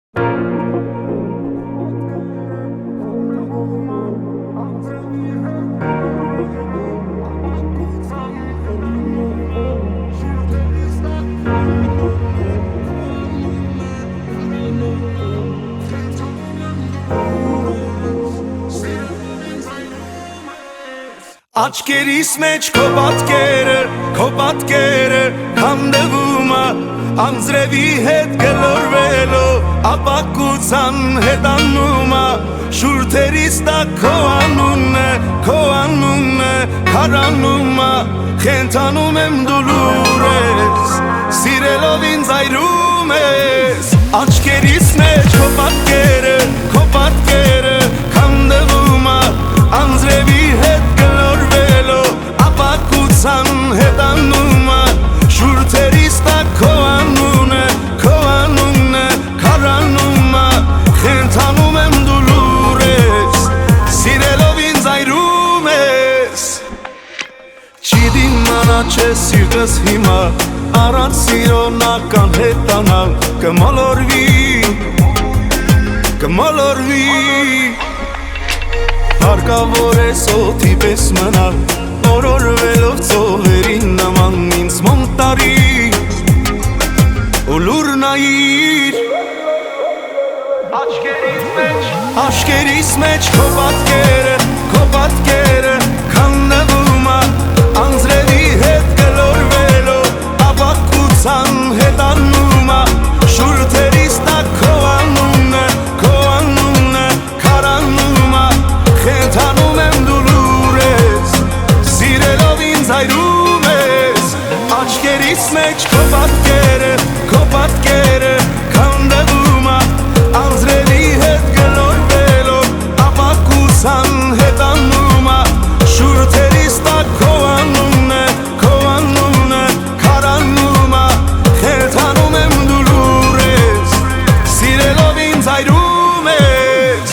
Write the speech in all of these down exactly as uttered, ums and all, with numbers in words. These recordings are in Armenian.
Աչքերիս մեջ քո պատկերը, քո պատկերը Հանդևումը անձրևի հետ գլորվելով Ապակության հետանումը Շուրթերիս տակ քո անունն է, քո անունն է Քարանումը խենթանում եմ դու լուր ես Սիրելով ինձ այրում ես Աչքերիս մեջ քո պատկերը, քո պատկերը Հանդևումը անձրևի հետ հետանումը շուրթերիս տակ քո անունը, քո անունը քարանումը խենթանում եմ դու լուր ես սիրելով ինձ այրում ես Չի դիմանա չէ սիրտս հիմա առանց սիրոնական հետանալ կմոլորվի, կմոլորվի Հարկավոր է սոթի պես մնալ Օրորվելով ծովերին նման ինձ մոնտարի ու լուր նայիր Աշկերիս մեջ քո պատկերը, քո պատկերը Քանդվում է անձրևի հետ գլորվելով Ապակության հետանում է շուրթերիս տակ քո անունը, քո անունը քարանում է խենթանում եմ դու լուր ես Սիրելով ինձ այրում ես Աչքերիս մեջ քո պատկերը, քո պատկերը Քանդվում է անձրևի հետ գլորվելով Ապակության հետանում է շուրթերիս տակ քո անունն է, քո անունը քարանում է խենթանում եմ դու լուր ես Սիրելով ինձ այրում ես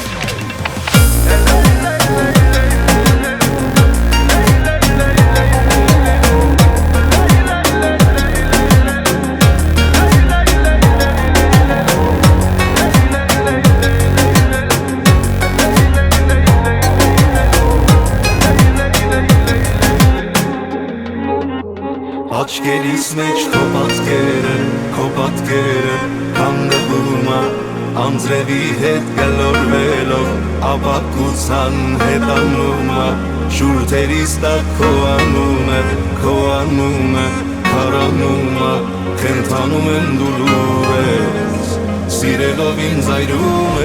Աչքերիս մեջ քո պատկերը, քո պատկերը Հանդվում է անձրևի հետ գլորվելով Ապակության հետանում է շուրթերիս տակ քո անունը, քո անունը քարանում է խենթանում եմ դու լուր ես Սիրելով ինձ այրում